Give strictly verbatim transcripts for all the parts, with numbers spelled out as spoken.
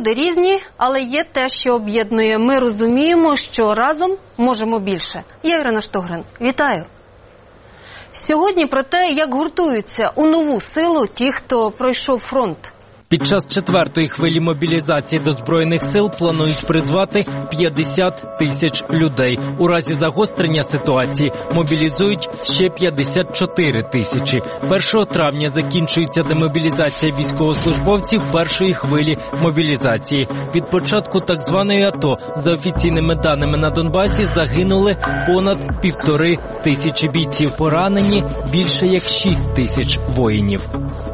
Люди різні, але є те, що об'єднує. Ми розуміємо, що разом можемо більше. Я Ірина Штогрин. Вітаю! Сьогодні про те, як гуртуються у нову силу ті, хто пройшов фронт. Під час четвертої хвилі мобілізації до Збройних сил планують призвати п'ятдесят тисяч людей. У разі загострення ситуації мобілізують ще п'ятдесят чотири тисячі. першого травня закінчується демобілізація військовослужбовців першої хвилі мобілізації. Від початку так званої АТО, за офіційними даними, на Донбасі загинули понад півтори тисячі бійців. Поранені більше як шість тисяч воїнів.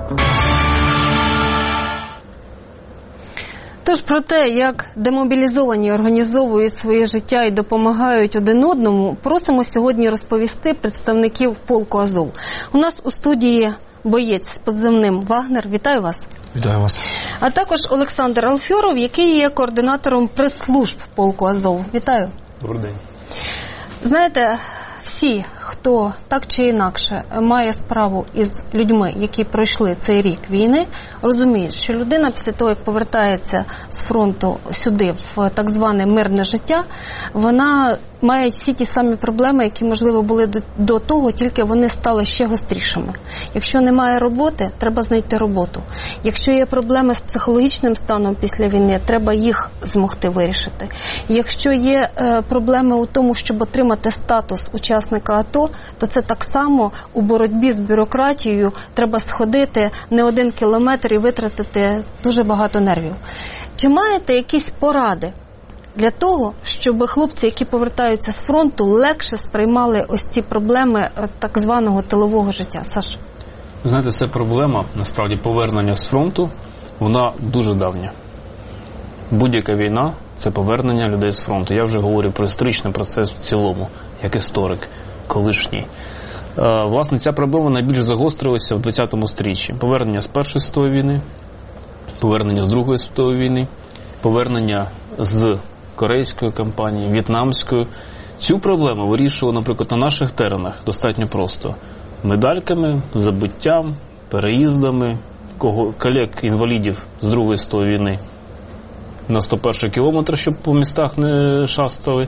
Тож про те, як демобілізовані організовують своє життя і допомагають один одному, просимо сьогодні розповісти представників полку «Азов». У нас у студії боєць з позивним «Вагнер». Вітаю вас. Вітаю вас. А також Олександр Алфьоров, який є координатором прес-служб полку «Азов». Вітаю. Добрий день. Знаєте, всі, хто так чи інакше має справу із людьми, які пройшли цей рік війни, розуміють, що людина після того, як повертається з фронту сюди, в так зване мирне життя, вона має всі ті самі проблеми, які, можливо, були до, до того, тільки вони стали ще гострішими. Якщо немає роботи, треба знайти роботу. Якщо є проблеми з психологічним станом після війни, треба їх змогти вирішити. Якщо є е, проблеми у тому, щоб отримати статус учасника АТО, то це так само у боротьбі з бюрократією треба сходити не один кілометр і витратити дуже багато нервів. Чи маєте якісь поради для того, щоб хлопці, які повертаються з фронту, легше сприймали ось ці проблеми так званого тилового життя? Саш? Ви знаєте, це проблема, насправді, повернення з фронту, вона дуже давня. Будь-яка війна – це повернення людей з фронту. Я вже говорю про історичний процес в цілому, як історик, колишній. Власне, ця проблема найбільш загострилася в ХХ сторіччі. Повернення з Першої світової війни, повернення з Другої світової війни, повернення з Корейської кампанії, В'єтнамської. Цю проблему вирішували, наприклад, на наших теренах достатньо просто. Медальками, забиттям, переїздами, колег-інвалідів з Другої світової війни на сто перший кілометр, щоб по містах не шастали.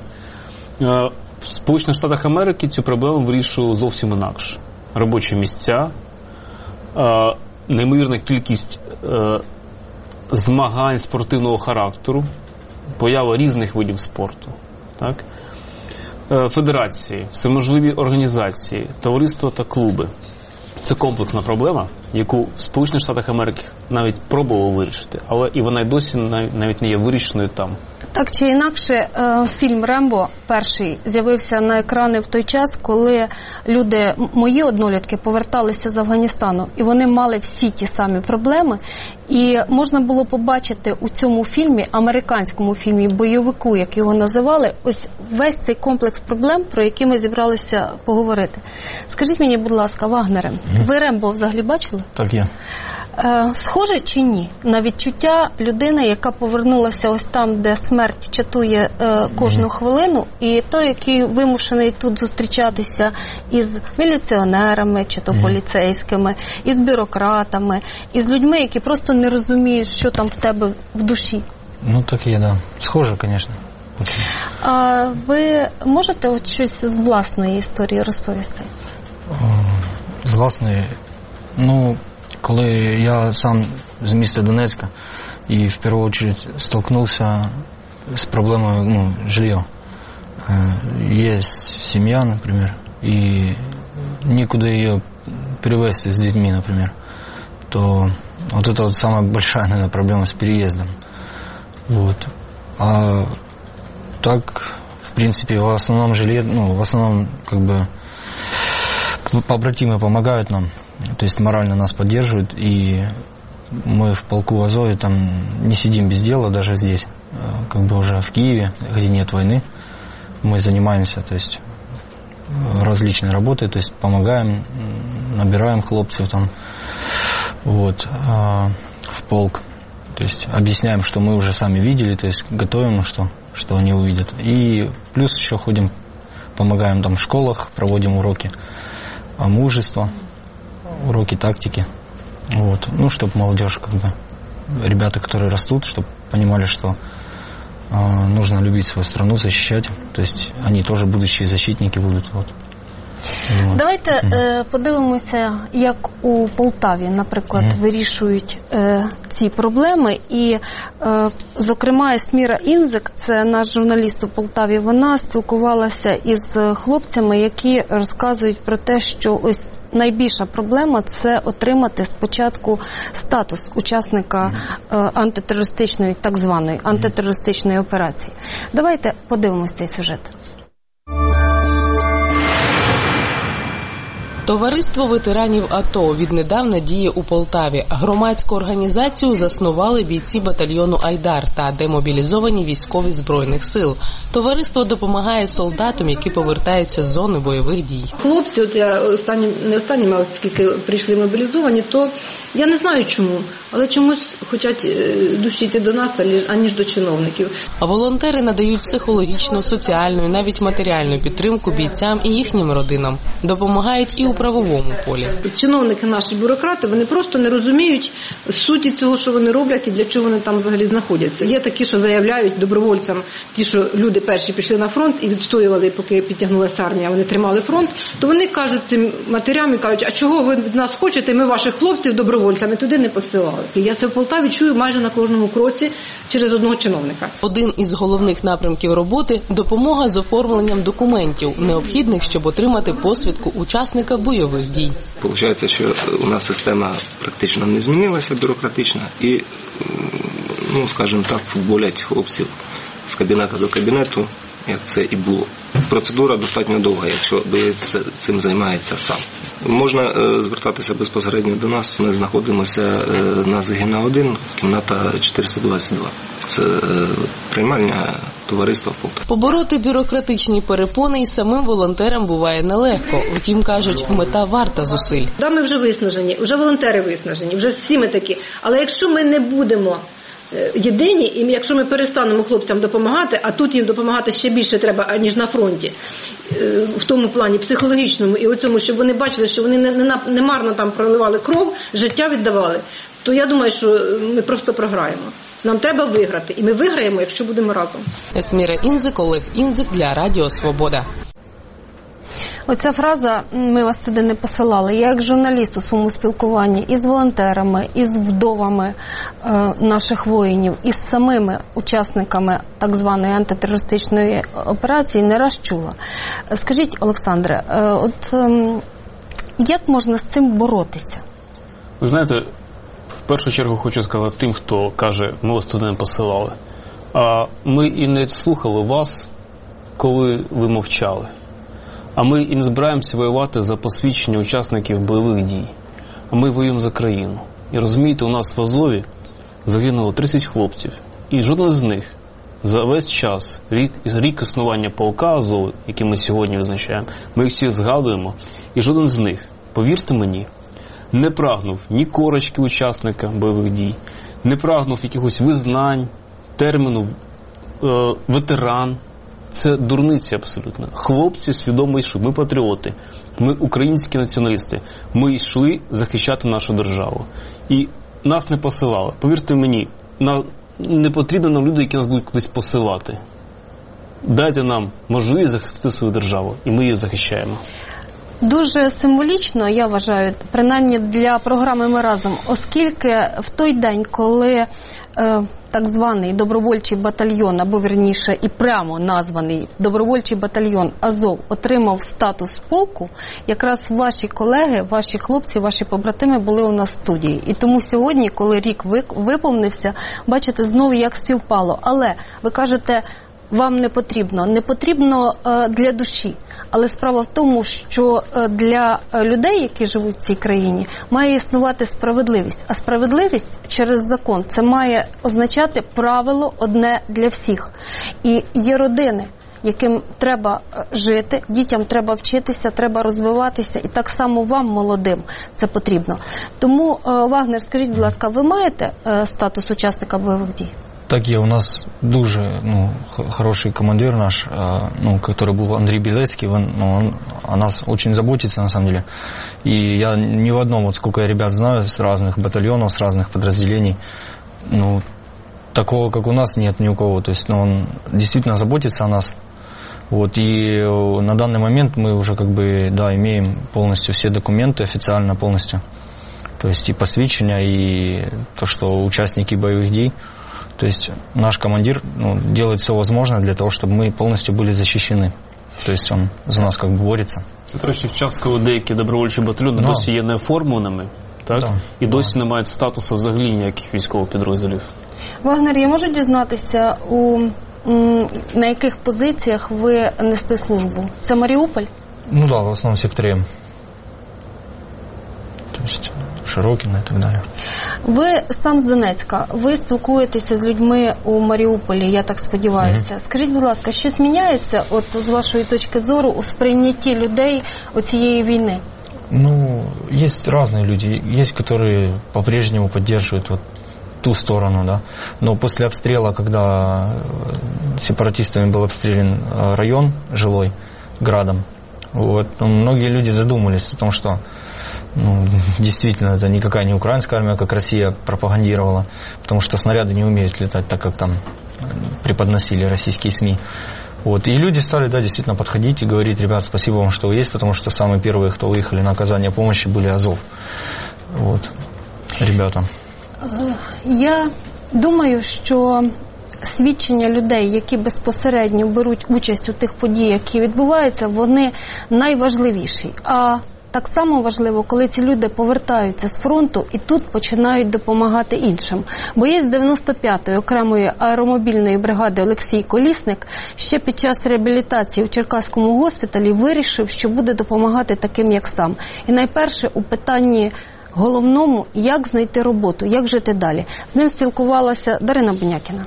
В Сполучених Штатах Америки цю проблему вирішували зовсім інакше. Робочі місця, неймовірна кількість змагань спортивного характеру, поява різних видів спорту, так? Федерації, всеможливі організації, товариства та клуби. Це комплексна проблема, яку в Сполучених Штатах Америки навіть пробували вирішити, але і вона й досі навіть не є вирішеною там. Так чи інакше, фільм «Рембо» перший з'явився на екрани в той час, коли люди, мої однолітки, поверталися з Афганістану, і вони мали всі ті самі проблеми. І можна було побачити у цьому фільмі, американському фільмі, бойовику, як його називали, ось весь цей комплекс проблем, про які ми зібралися поговорити. Скажіть мені, будь ласка, Вагнере, ви «Рембо» взагалі бачили? Так, є. Схоже чи ні на відчуття людини, яка повернулася ось там, де смерть чатує е, кожну хвилину, і той, який вимушений тут зустрічатися із міліціонерами, чи то поліцейськими, із бюрократами, із людьми, які просто не розуміють, що там в тебе в душі? Ну, так є, да. Схоже, звісно. А ви можете от щось з власної історії розповісти? З власної? Ну, коли я сам з міста Донецька і в першу чергу столкнувся з проблемою, ну, жилья. Є сім'я, наприклад, і нікуди її перевезти з дітьми, наприклад. То вот это вот самая большая, наверное, проблема с переездом. Вот. А так, в принципе, в основном жилье, ну, в основном, как бы, побратимы помогают нам, то есть морально нас поддерживают, и мы в полку Азове там не сидим без дела, даже здесь, как бы уже в Киеве, где нет войны, мы занимаемся, то есть различной работой, то есть помогаем, набираем хлопцев там, вот, в полк, то есть объясняем, что мы уже сами видели, то есть готовим, что, что они увидят, и плюс еще ходим, помогаем там в школах, проводим уроки мужества, уроки тактики, вот, ну, чтобы молодежь, как бы, ребята, которые растут, чтобы понимали, что э, нужно любить свою страну, защищать. То есть они тоже будущие защитники будут. Вот. Давайте е, подивимося, як у Полтаві, наприклад, mm. вирішують е, ці проблеми. І, е, зокрема, Есміра Інзик, це наш журналіст у Полтаві, вона спілкувалася із хлопцями, які розказують про те, що ось найбільша проблема – це отримати спочатку статус учасника е, антитерористичної, так званої антитерористичної операції. Давайте подивимося цей сюжет. Товариство ветеранів АТО віднедавна діє у Полтаві. Громадську організацію заснували бійці батальйону «Айдар» та демобілізовані військові Збройних сил. Товариство допомагає солдатам, які повертаються з зони бойових дій. Хлопці, от я останні, не останніми, а скільки прийшли мобілізовані, то я не знаю чому, але чомусь хочуть душі йти до нас, аніж до чиновників. А волонтери надають психологічну, соціальну і навіть матеріальну підтримку бійцям і їхнім родинам. Допомагають і у правовому полі. Чиновники, наші бюрократи, вони просто не розуміють суті цього, що вони роблять і для чого вони там взагалі знаходяться. Є такі, що заявляють добровольцям, ті, що люди перші пішли на фронт і відстоювали, поки підтягнулася армія, вони тримали фронт, то вони кажуть цим матерям і кажуть, а чого ви від нас хочете, ми ваших хлопців добровольцями туди не посилали. Я це в Полтаві чую майже на кожному кроці через одного чиновника. Один із головних напрямків роботи – допомога з оформленням документів, необхідних, щоб отримати посвідку учасника бойових дій. Получається, що у нас система практично не змінилася, бюрократична, і, ну, скажімо так, футболять хлопців з кабінету до кабінету, як це і було. Процедура достатньо довга, якщо боєць цим займається сам. Можна е, звертатися безпосередньо до нас. Ми знаходимося е, на Загіна один, кімната чотириста двадцять два. Це е, приймальня товариства в Полтаві. Побороти бюрократичні перепони і самим волонтерам буває нелегко. Втім, кажуть, мета варта зусиль. Да, ми вже виснажені, вже волонтери виснажені, вже всі ми такі. Але якщо ми не будемо єдині, і якщо ми перестанемо хлопцям допомагати, а тут їм допомагати ще більше треба, аніж на фронті, в тому плані психологічному і у цьому, щоб вони бачили, що вони не, не, не марно там проливали кров, життя віддавали, то я думаю, що ми просто програємо. Нам треба виграти, і ми виграємо, якщо будемо разом. Есміра Інзик, Олег Інзик для Радіо Свобода. Оця фраза «ми вас туди не посилали». Я як журналіст у своєму спілкуванні із волонтерами, із вдовами е, наших воїнів, із самими учасниками так званої антитерористичної операції не раз чула. Скажіть, Олександре, е, от е, як можна з цим боротися? Ви знаєте, в першу чергу хочу сказати тим, хто каже, ми вас туди не посилали. А ми і не слухали вас, коли ви мовчали. А ми і не збираємося воювати за посвідчення учасників бойових дій. А ми воюємо за країну. І розумієте, у нас в Азові загинуло тридцять хлопців. І жоден з них за весь час, рік, рік існування полка Азову, який ми сьогодні визначаємо, ми їх всіх згадуємо, і жоден з них, повірте мені, не прагнув ні корочки учасника бойових дій, не прагнув якихось визнань, терміну е, ветеран. Це дурниці абсолютно. Хлопці свідомо йшли. Ми патріоти, ми українські націоналісти. Ми йшли захищати нашу державу. І нас не посилали. Повірте мені, на... не потрібно нам люди, які нас будуть кудись посилати. Дайте нам можливість захистити свою державу, і ми її захищаємо. Дуже символічно, я вважаю, принаймні для програми «Ми разом», оскільки в той день, коли е, так званий добровольчий батальйон, або вірніше і прямо названий добровольчий батальйон «Азов» отримав статус полку, якраз ваші колеги, ваші хлопці, ваші побратими були у нас в студії. І тому сьогодні, коли рік виповнився, бачите знову, як співпало. Але ви кажете, вам не потрібно. Не потрібно е, для душі. Але справа в тому, що для людей, які живуть в цій країні, має існувати справедливість. А справедливість через закон – це має означати правило одне для всіх. І є родини, яким треба жити, дітям треба вчитися, треба розвиватися. І так само вам, молодим, це потрібно. Тому, Вагнер, скажіть, будь ласка, ви маєте статус учасника бойових дій? Так є, у нас дуже ну, хороший командир наш, ну, который был Андрей Белецкий, он, ну, он о нас очень заботится на самом деле. И я ни в одном, вот сколько я ребят знаю, с разных батальонов, с разных подразделений, ну, такого, как у нас, нет ни у кого. То есть, ну, он действительно заботится о нас. Вот, и на данный момент мы уже как бы, да, имеем полностью все документы, официально полностью. То есть и посвящения, и то, что участники боевых дій. То есть наш командир, ну, делает все возможное для того, чтобы мы полностью были защищены. То есть он за нас как бы бореться. Це трошки в Чаского деякі добровольчі батальйони Да. досі є неоформленими, так? Да. І досі да. не мають статусу взагалі ніяких військових підрозділів. Вагнер, я можу дізнатися, у, м, на яких позиціях ви несете службу? Це Маріуполь? Ну да, в основном в секторе М. То есть Широкино и так далі. Ви сам з Донецька, ви спілкуєтеся з людьми у Маріуполі, я так сподіваюся. Mm-hmm. Скажіть, будь ласка, щось міняється, от з вашої точки зору, у сприйнятті людей оцієї війни? Ну, есть разные люди. Есть, которые по-прежнему поддерживают вот ту сторону, да. Но после обстрела, когда сепаратистами был обстрелян район жилой градом, вот, ну, многие люди задумались о том, что ну, действительно, это никакая не украинская армия, как Россия пропагандировала, потому что снаряды не умеют летать так, как там преподносили российские СМИ. Вот. И люди стали, да, действительно подходить и говорить: ребят, спасибо вам, что вы есть, потому что самые первые, кто выехали на оказание помощи, были Азов. Вот. Ребята. Я думаю, що свідчення людей, які безпосередньо беруть участь у тих подіях, які відбуваються, вони найважливіші. А так само важливо, коли ці люди повертаються з фронту і тут починають допомагати іншим. Боєць дев'яносто п'ятої окремої аеромобільної бригади Олексій Колісник ще під час реабілітації в Черкаському госпіталі вирішив, що буде допомагати таким, як сам. І найперше у питанні головному, як знайти роботу, як жити далі. З ним спілкувалася Дарина Бунякіна.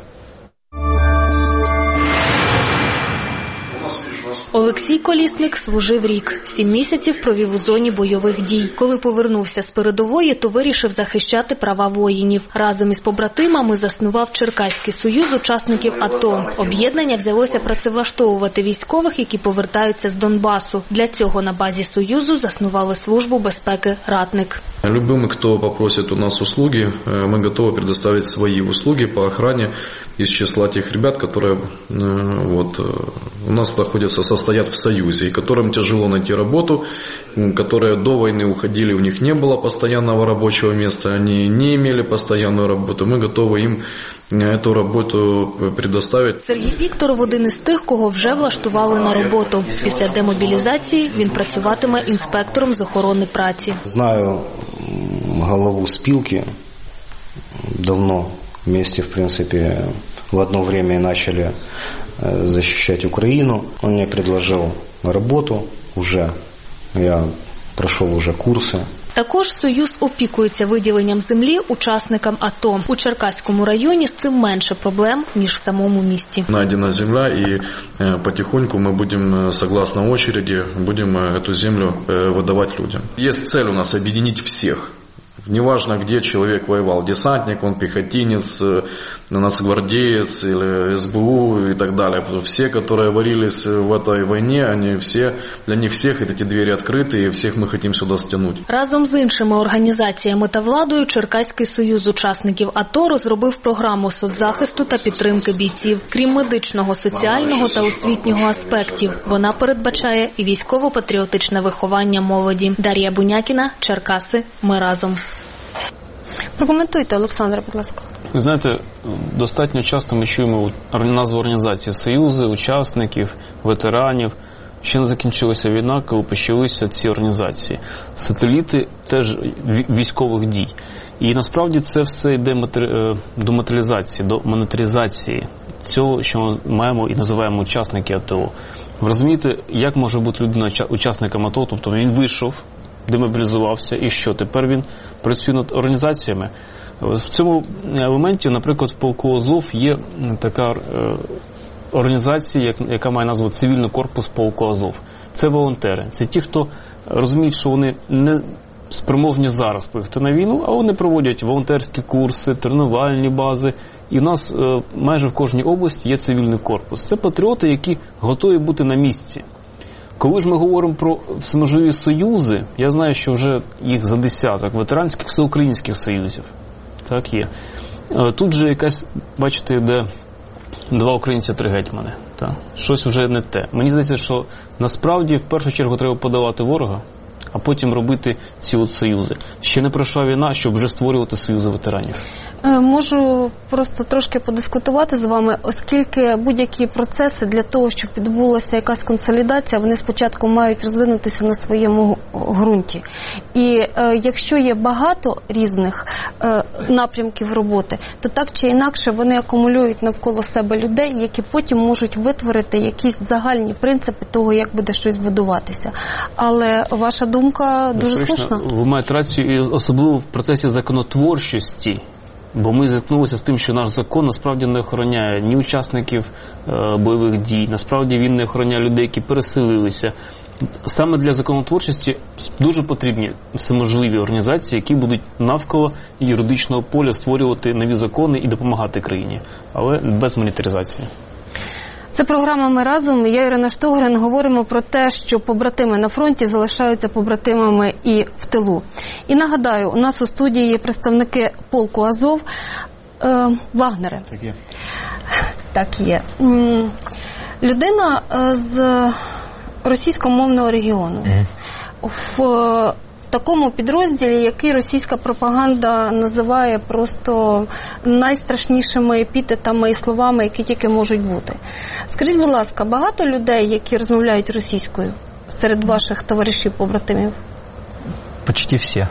Олексій Колісник служив рік. Сім місяців провів у зоні бойових дій. Коли повернувся з передової, то вирішив захищати права воїнів. Разом із побратимами заснував Черкаський союз учасників АТО. Об'єднання взялося працевлаштовувати військових, які повертаються з Донбасу. Для цього на базі союзу заснували службу безпеки «Ратник». Любым, кто попросит у нас услуги, мы готовы предоставить свои услуги по охране из числа тех ребят, которые вот, у нас находятся, состоят в союзе, и которым тяжело найти работу, которые до войны уходили, у них не было постоянного рабочего места, они не имели постоянную работу. Мы готовы им эту работу предоставить. Сергій Вікторов один із тих, кого вже влаштували на роботу. Після демобілізації він працюватиме інспектором з охорони праці. Знаю голову спілки давно. Вместе, в принципе, в одно время начали защищать Украину. Он мне предложил работу уже. Я прошел уже курсы. Також Союз опікується виділенням землі учасникам АТО. У Черкаському районі з цим менше проблем, ніж в самому місті. Найдена земля, и потихоньку мы будем, согласно очереди, будем эту землю выдавать людям. Есть цель у нас объединить всех. Неважно, где человек воевал, десантник, он пехотинец, нацгвардеец или СБУ и так далее. Все, которые варились в этой войне, они все, для них всех эти двери открыты, и всех мы хотим сюда стянуть. Разом з іншими організаціями та владою Черкаський союз учасників АТО розробив програму соцзахисту та підтримки бійців. Крім медичного, соціального та освітнього аспектів, вона передбачає і військово-патріотичне виховання молоді. Дар'я Бунякіна, Черкаси. Ми разом. Прокоментуйте, Олександре, будь ласка. Ви знаєте, достатньо часто ми чуємо назву організації союзи, учасників, ветеранів. Ще не закінчилася війна, коли почалися ці організації. Сателіти теж військових дій. І насправді це все йде до матеріалізації, до монетаризації цього, що ми маємо і називаємо учасники АТО. Ви розумієте, як може бути людина учасником АТО? Тобто він вийшов, демобілізувався, і що? Тепер він працює над організаціями. В цьому елементі, наприклад, в полку Азов є така організація, яка має назву «Цивільний корпус полку Азов». Це волонтери. Це ті, хто розуміють, що вони не спроможні зараз поїхати на війну, а вони проводять волонтерські курси, тренувальні бази. І в нас майже в кожній області є цивільний корпус. Це патріоти, які готові бути на місці. Коли ж ми говоримо про всеможливі союзи, я знаю, що вже їх за десяток ветеранських всеукраїнських союзів. Так є. Тут же якась, бачите, де два українці, три гетьмани. Та. Щось вже не те. Мені здається, що насправді в першу чергу треба подавати ворога, а потім робити ці от союзи. Ще не пройшла війна, щоб вже створювати союзи ветеранів. Можу просто трошки подискутувати з вами, оскільки будь-які процеси для того, щоб відбулася якась консолідація, вони спочатку мають розвинутися на своєму ґрунті. І е, якщо є багато різних е, напрямків роботи, то так чи інакше вони акумулюють навколо себе людей, які потім можуть витворити якісь загальні принципи того, як буде щось будуватися. Але ваша думка дуже слушна. Ви маєте рацію, і особливо в процесі законотворчості. Бо ми зіткнулися з тим, що наш закон насправді не охороняє ні учасників е, бойових дій, насправді він не охороняє людей, які переселилися. Саме для законотворчості дуже потрібні всеможливі організації, які будуть навколо юридичного поля створювати нові закони і допомагати країні, але без монетаризації. Це програма «Ми разом». Я, Ірина Штогрин, говоримо про те, що побратими на фронті залишаються побратимами і в тилу. І нагадаю, у нас у студії є представники полку «Азов», е, Вагнери. Так є. Так є. Людина з російськомовного регіону. Mm. В такому підрозділі, який російська пропаганда називає просто найстрашнішими епітетами і словами, які тільки можуть бути. Скажіть, будь ласка, багато людей, які розмовляють російською серед ваших товаришів-побратимів? Почти всі.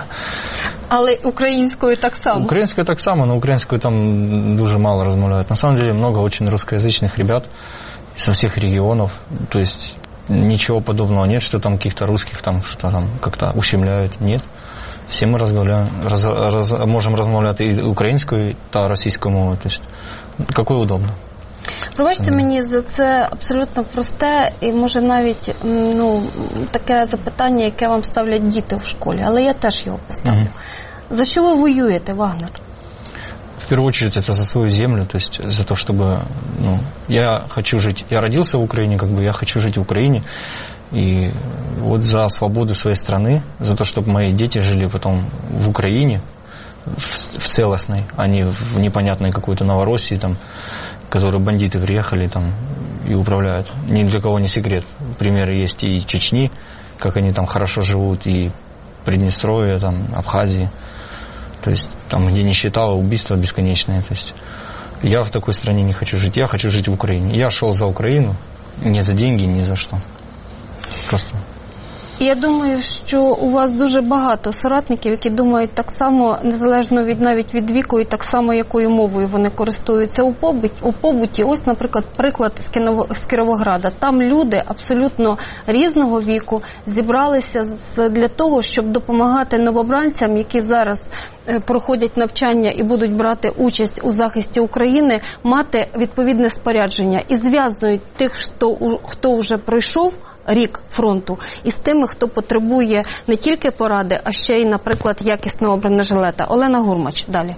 Але українською так само? Українською так само, но українською там дуже мало розмовляють. На самом деле много очень русскоязычных ребят со всех регионов, то есть ничего подобного нет, что там каких-то русских там что-то там как-то ущемляют. Нет. Все мы разговариваем, раз, раз, можем размовляти і українською, та російською мовою. То есть, какое удобно. Пробачте мені за це абсолютно просте і, може, навіть ну, таке запитання, яке вам ставлять діти в школі, але я теж його поставлю. Угу. За що ви воюєте, Вагнер? В первую очередь это за свою землю, то есть за то, чтобы, ну, я хочу жить, я родился в Украине, как бы я хочу жить в Украине, и вот за свободу своей страны, за то, чтобы мои дети жили потом в Украине, в, в целостной, а не в непонятной какой-то Новороссии, там, которые бандиты приехали там и управляют. Ни для кого не секрет. Примеры есть и Чечни, как они там хорошо живут, и Приднестровье, там, Абхазии. То есть там, где нищета, убийства бесконечные. То есть я в такой стране не хочу жить. Я хочу жить в Украине. Я шел за Украину не за деньги, ни за что. Просто. Я думаю, що у вас дуже багато соратників, які думають так само, незалежно від навіть від віку, і так само, якою мовою вони користуються у побуті. У побуті. Ось, наприклад, приклад з, Кіново, з Кіровограда. Там люди абсолютно різного віку зібралися з, для того, щоб допомагати новобранцям, які зараз е, проходять навчання і будуть брати участь у захисті України, мати відповідне спорядження. І зв'язують тих, хто, хто вже пройшов рік фронту, і з тими, хто потребує не тільки поради, а ще й, наприклад, якісного бронежилета. Олена Гурмач, далі.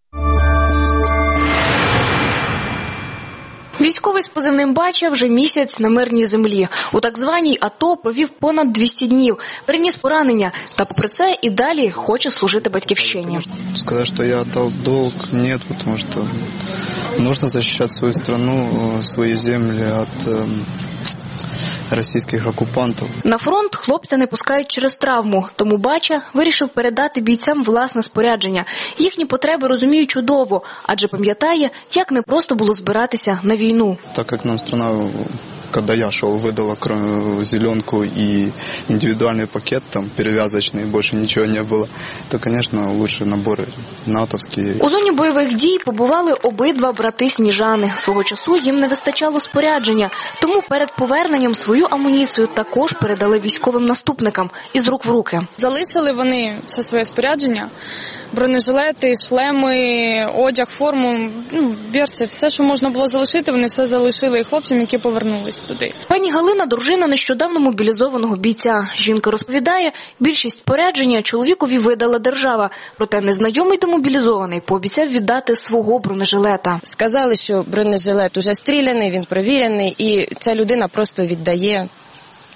Військовий з позивним «Бача» вже місяць на мирній землі. У так званій АТО провів понад двісті днів. Переніс поранення. Та попри це і далі хоче служити батьківщині. Сказати, що я віддав долг, ні, тому що потрібно захищати свою країну, свої землі від російських окупантів. На фронт хлопця не пускають через травму, тому «Бача» вирішив передати бійцям власне спорядження. Їхні потреби розуміє чудово, адже пам'ятає, як непросто було збиратися на війну. Так як нам страна, коли я йшов, видала зеленку і індивідуальний пакет, там, перев'язочний, більше нічого не було, то, звісно, краще набори натовські. У зоні бойових дій побували обидва брати Сніжани. Свого часу їм не вистачало спорядження, тому перед поверненням свою амуніцію також передали військовим наступникам із рук в руки. Залишили вони все своє спорядження, бронежилети, шлеми, одяг, форму, ну, берці, все, що можна було залишити, вони все залишили хлопцям, які повернулись туди. Пані Галина – дружина нещодавно мобілізованого бійця. Жінка розповідає, більшість спорядження чоловікові видала держава, проте незнайомий демобілізований пообіцяв віддати свого бронежилета. Сказали, що бронежилет уже стріляний, він провірений, і ця людина просто віддає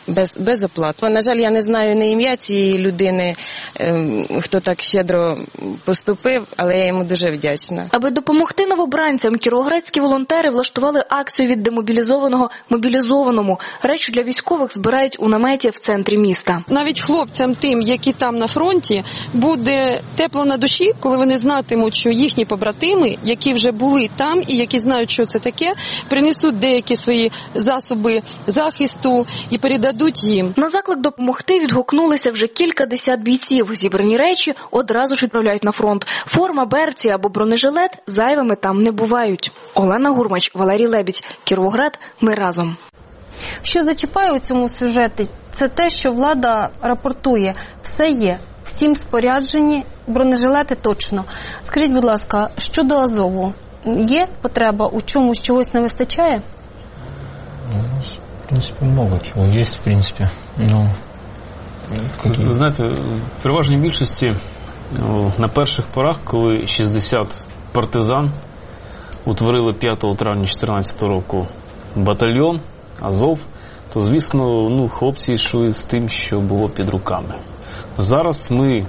без, безоплатно. На жаль, я не знаю не ім'я цієї людини, хто так щедро поступив, але я йому дуже вдячна. Аби допомогти новобранцям, кіровоградські волонтери влаштували акцію від демобілізованого мобілізованому. Речі для військових збирають у наметі в центрі міста. Навіть хлопцям тим, які там на фронті, буде тепло на душі, коли вони знатимуть, що їхні побратими, які вже були там і які знають, що це таке, принесуть деякі свої засоби захисту і передадуть їм. На заклик допомогти відгукнулися вже кілька десят бійців. Зібрані речі одразу ж відправляють на фронт. Форма, берці або бронежилет зайвими там не бувають. Олена Гурмач, Валерій Лебідь, Кіровоград. Ми разом. Що зачіпає у цьому сюжеті, це те, що влада рапортує. Все є, всім споряджені, бронежилети точно. Скажіть, будь ласка, щодо Азову, є потреба у чомусь, чогось не вистачає? В принципе, много чего есть, в принципе. Ну, ви знаєте, в переважній більшості на перших порах, коли шістдесят партизан утворили п'ятого травня дві тисячі чотирнадцятого року батальйон Азов, то, звісно, ну, хлопці йшли з тим, що було під руками. Зараз ми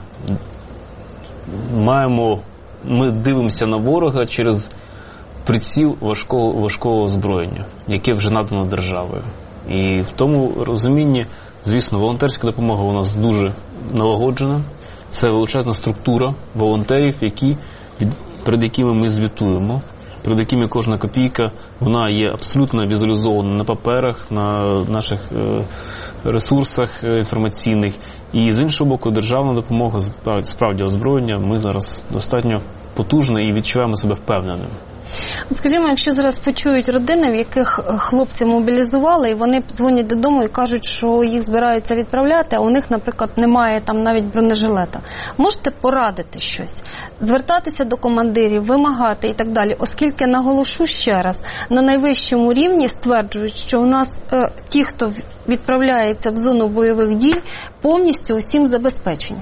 маємо, ми дивимося на ворога через приціл важкого, важкого озброєння, яке вже надано державою. І в тому розумінні, звісно, волонтерська допомога у нас дуже налагоджена. Це величезна структура волонтерів, які, перед якими ми звітуємо, перед якими кожна копійка, вона є абсолютно візуалізована на паперах, на наших е, ресурсах інформаційних. І з іншого боку, державна допомога, справді озброєння, ми зараз достатньо потужна і відчуваємо себе впевненим. Скажімо, якщо зараз почують родини, в яких хлопці мобілізували, і вони дзвонять додому і кажуть, що їх збираються відправляти, а у них, наприклад, немає там навіть бронежилета. Можете порадити щось? Звертатися до командирів, вимагати і так далі, оскільки, наголошу ще раз, на найвищому рівні стверджують, що у нас е, ті, хто відправляється в зону бойових дій, повністю усім забезпечені.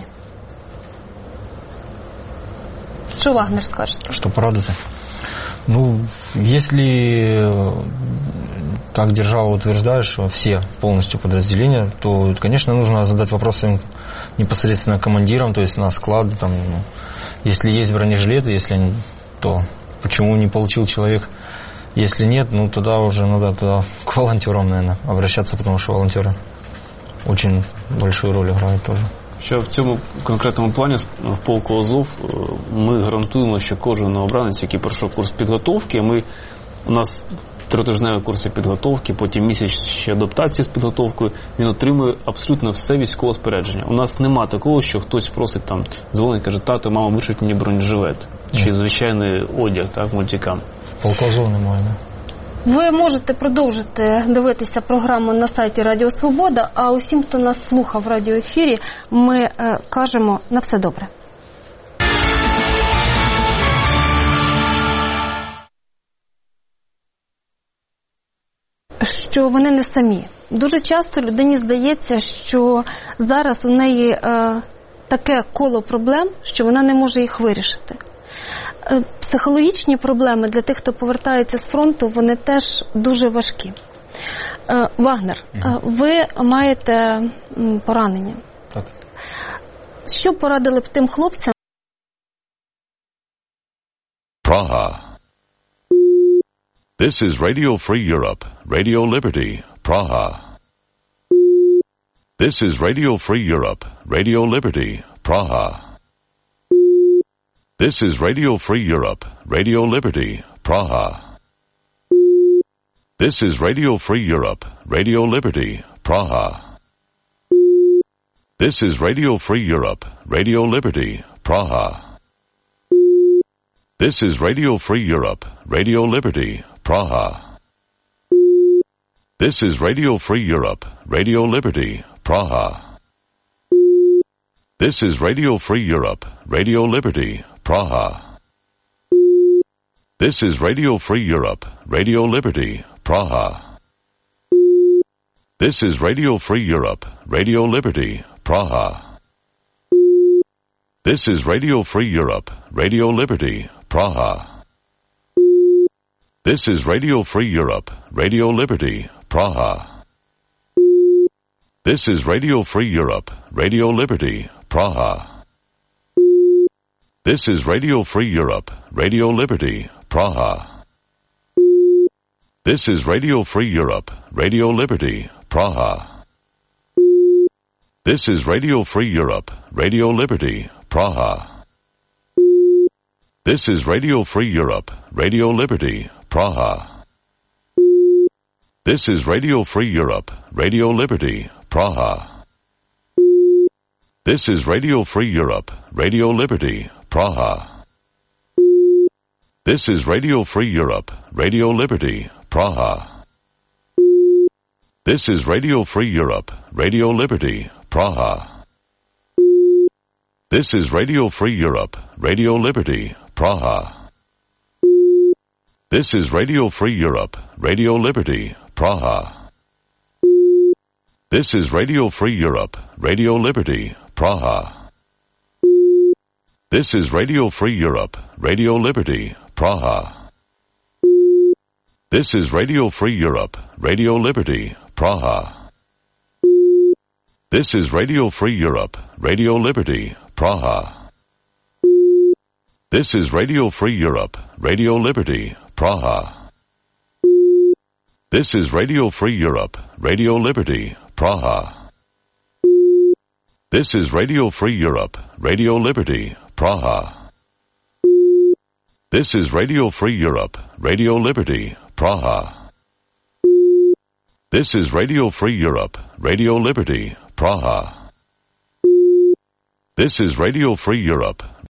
Що Вагнер скаже? Що порадити? Ну, если, как держава утверждает, что все полностью подразделения, то, конечно, нужно задать вопросы непосредственно командирам, то есть на склад, там, ну, если есть бронежилеты, если они, то почему не получил человек? Если нет, ну, тогда уже надо туда к волонтерам, наверное, обращаться, потому что волонтеры очень большую роль играют тоже. Що в цьому конкретному плані в полку Азов ми гарантуємо, що кожен новобранець, який пройшов курс підготовки, ми, у нас тритижневі курси підготовки, потім місяць ще адаптації з підготовкою, він отримує абсолютно все військове спорядження. У нас нема такого, що хтось просить там, дзвонить, каже, тато, мама, вишить мені бронежилет, чи звичайний одяг, так, мультикам. Полку Азов немає, не? Ви можете продовжити дивитися програму на сайті Радіо Свобода, а усім, хто нас слухав в радіоефірі, ми е, кажемо на все добре. Що вони не самі. Дуже часто людині здається, що зараз у неї е, таке коло проблем, що вона не може їх вирішити. Психологічні проблеми для тих, хто повертається з фронту, вони теж дуже важкі. Вагнер, ви маєте поранення. Так. Що порадили б тим хлопцям? Praha. This is Radio Free Europe, Radio Liberty, Praha. This is Radio Free Europe, Radio Liberty, Praha. This is Radio Free Europe, Radio Liberty, Praha. This is Radio Free Europe, Radio Liberty, Praha. This is Radio Free Europe, Radio Liberty, Praha. This is Radio Free Europe, Radio Liberty, Praha. This is Radio Free Europe, Radio Liberty, Praha. This is Radio Free Europe, Radio Liberty, Praha. This is Radio Free Europe, Radio Liberty, Praha. This is Radio Free Europe, Radio Liberty, Praha. This is Radio Free Europe, Radio Liberty, Praha. This is Radio Free Europe, Radio Liberty, Praha. This is Radio Free Europe, Radio Liberty, Praha. This is Radio Free Europe, Radio Liberty, Praha. This is Radio Free Europe, Radio Liberty, Praha. This is Radio Free Europe, Radio Liberty, Praha. This is Radio Free Europe, Radio Liberty, Praha. This is Radio Free Europe, Radio Liberty, Praha. This is Radio Free Europe, Radio Liberty, Praha. This is Radio Free Europe, Radio Liberty, Praha. This is Radio Free Europe, Radio Liberty, Praha. This is Radio Free Europe, Radio Liberty, Praha. This is Radio Free Europe, Radio Liberty, Praha. This is Radio Free Europe, Radio Liberty, Praha. This is Radio Free Europe, Radio Liberty, Praha. This is Radio Free Europe, Radio Liberty, Praha. This is Radio Free Europe, Radio Liberty, Praha. This is Radio Free Europe, Radio Liberty, Praha. This is Radio Free Europe, Radio Liberty, Praha. This is Radio Free Europe, Radio Liberty, Praha. This is Radio Free Europe, Radio Liberty, Praha. This is Radio Free Europe, Radio Liberty, Praha. This is Radio Free Europe,